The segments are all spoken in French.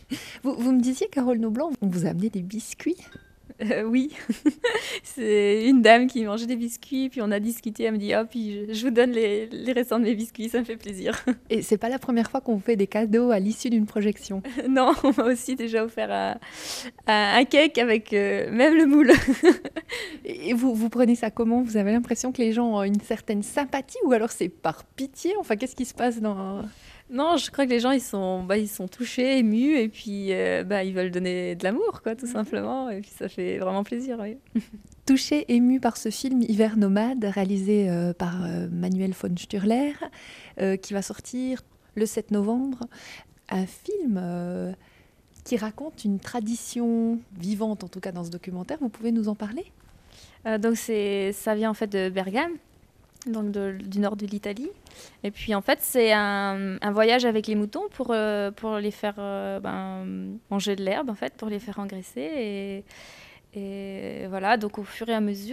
Vous me disiez, Carole Noblanc, on vous a amené des biscuits. Oui, c'est une dame qui mangeait des biscuits, puis on a discuté, elle me dit « Oh, puis je vous donne les restants de mes biscuits, ça me fait plaisir. » Et c'est pas la première fois qu'on vous fait des cadeaux à l'issue d'une projection. Non, on m'a aussi déjà offert un cake avec même le moule. Et vous prenez ça comment? Vous avez l'impression que les gens ont une certaine sympathie ou alors c'est par pitié? Enfin, qu'est-ce qui se passe dans... Non, je crois que les gens, ils sont touchés, émus, et puis ils veulent donner de l'amour, quoi, tout simplement. Et puis ça fait vraiment plaisir, oui. Touché, ému par ce film Hiver nomade, réalisé par Manuel von Sturler, qui va sortir le 7 novembre. Un film qui raconte une tradition vivante, en tout cas dans ce documentaire. Vous pouvez nous en parler? Donc ça vient en fait de Bergame, donc du nord de l'Italie. Et puis en fait c'est un voyage avec les moutons pour les faire manger de l'herbe, en fait, pour les faire engraisser. Et voilà, donc au fur et à mesure,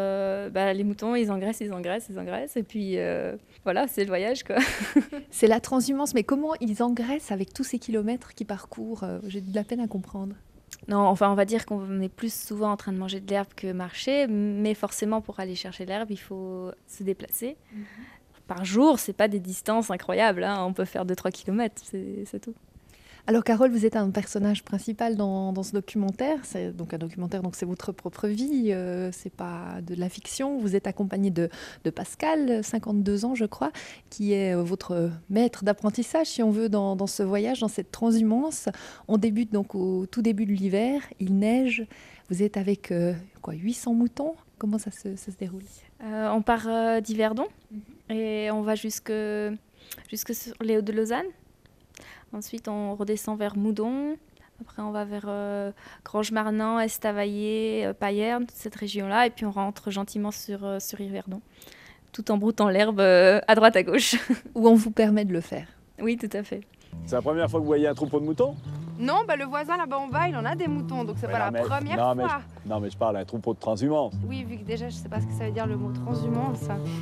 les moutons, ils engraissent. Et puis voilà, c'est le voyage, quoi. C'est la transhumance, mais comment ils engraissent avec tous ces kilomètres qu'ils parcourent? J'ai de la peine à comprendre. Non, enfin, on va dire qu'on est plus souvent en train de manger de l'herbe que marcher, mais forcément, pour aller chercher l'herbe, il faut se déplacer. Par jour, c'est pas des distances incroyables, hein. On peut faire 2-3 kilomètres, c'est tout. Alors Carole, vous êtes un personnage principal dans ce documentaire. C'est donc un documentaire, donc c'est votre propre vie, c'est pas de la fiction. Vous êtes accompagnée de Pascal, 52 ans je crois, qui est votre maître d'apprentissage, si on veut, dans ce voyage, dans cette transhumance. On débute donc au tout début de l'hiver, il neige. Vous êtes avec 800 moutons. Comment ça se déroule? On part d'Yverdon et on va jusque sur les Hauts de Lausanne. Ensuite, on redescend vers Moudon. Après, on va vers Grange-Marnant, Estavayer, Payerne, toute cette région-là. Et puis, on rentre gentiment sur Yverdon, tout en broutant l'herbe à droite, à gauche. Où on vous permet de le faire? Oui, tout à fait. C'est la première fois que vous voyez un troupeau de moutons? Non, le voisin là-bas en bas, il en a des moutons, donc c'est pas la première fois. Non, mais je parle d'un troupeau de transhumance. Oui, vu que déjà, je sais pas ce que ça veut dire le mot transhumance.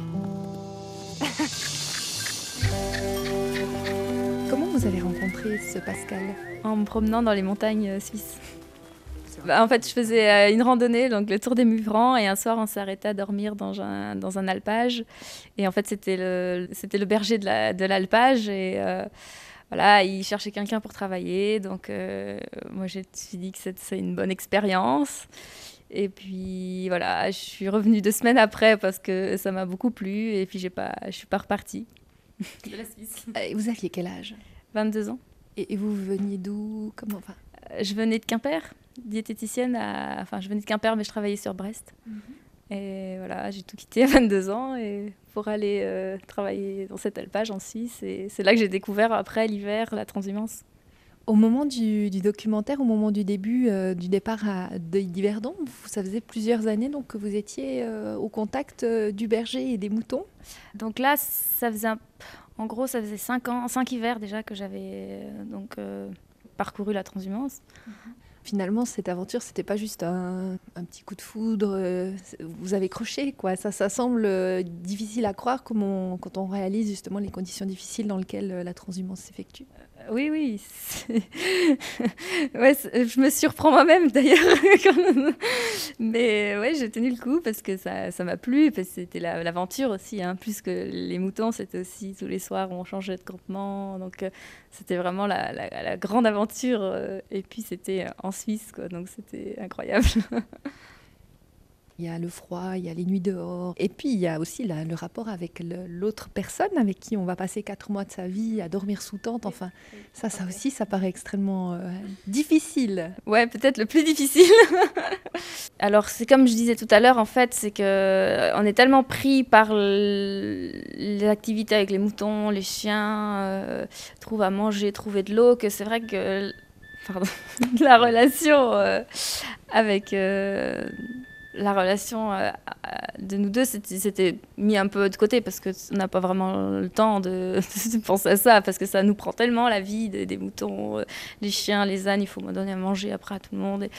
Comment vous avez rencontré ce Pascal? En me promenant dans les montagnes suisses. En fait, je faisais une randonnée, donc le Tour des Muvrans, et un soir, on s'arrêtait à dormir dans un alpage. Et en fait, c'était le berger de l'alpage, et voilà, il cherchait quelqu'un pour travailler. Donc, moi, je me suis dit que c'est une bonne expérience. Et puis, voilà, je suis revenue 2 semaines après parce que ça m'a beaucoup plu, et puis je suis pas repartie de la Suisse. Vous aviez quel âge? 22 ans. Et vous veniez d'où? Comment? Je venais de Quimper, diététicienne. Je venais de Quimper, mais je travaillais sur Brest. Et voilà, j'ai tout quitté à 22 ans pour aller travailler dans cet alpage en Suisse. Et c'est là que j'ai découvert, après l'hiver, la transhumance. Au moment du documentaire, au moment du début, du départ d'Yverdon, ça faisait plusieurs années donc, que vous étiez au contact du berger et des moutons. Donc là, ça faisait en gros, ça faisait 5 hivers déjà que j'avais parcouru la transhumance. Finalement, cette aventure, c'était pas juste un petit coup de foudre. Vous avez croché, quoi. Ça semble difficile à croire quand on réalise justement les conditions difficiles dans lesquelles la transhumance s'effectue. Oui. Ouais, je me surprends moi-même d'ailleurs. Mais ouais, j'ai tenu le coup parce que ça m'a plu, parce que c'était l'aventure aussi. Hein. Plus que les moutons, c'était aussi tous les soirs on changeait de campement. Donc c'était vraiment la grande aventure. Et puis c'était en Suisse, quoi. Donc c'était incroyable. Il y a le froid, il y a les nuits dehors. Et puis, il y a aussi le rapport avec l'autre personne avec qui on va passer 4 mois de sa vie à dormir sous tente. Enfin, ça aussi, ça paraît extrêmement difficile. Ouais, peut-être le plus difficile. Alors, c'est comme je disais tout à l'heure, en fait, c'est qu'on est tellement pris par les activités avec les moutons, les chiens, trouver à manger, trouver de l'eau, que c'est vrai que la relation avec... la relation de nous deux, c'était mis un peu de côté parce qu'on n'a pas vraiment le temps de penser à ça, parce que ça nous prend tellement la vie des moutons, les chiens, les ânes, il faut me donner à manger après à tout le monde.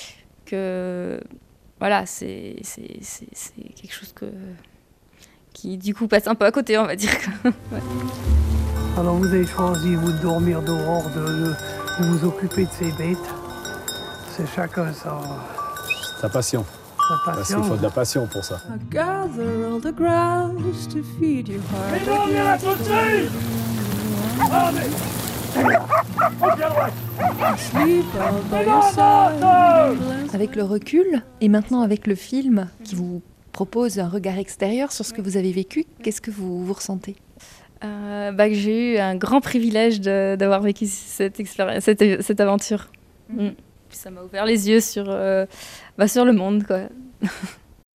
Que voilà, c'est quelque chose qui du coup passe un peu à côté, on va dire. Ouais. Alors vous avez choisi, vous, de dormir dehors, de vous occuper de ces bêtes. C'est chacun Sa passion. sa Parce passion. qu'il faut de la passion pour ça. I gather all the grouse to feed your heart. Sleep all by your side. Avec le recul et maintenant avec le film qui vous propose un regard extérieur sur ce que vous avez vécu, qu'est-ce que vous ressentez? Que j'ai eu un grand privilège d'avoir vécu cette expérience, cette aventure. Puis ça m'a ouvert les yeux sur le monde, quoi.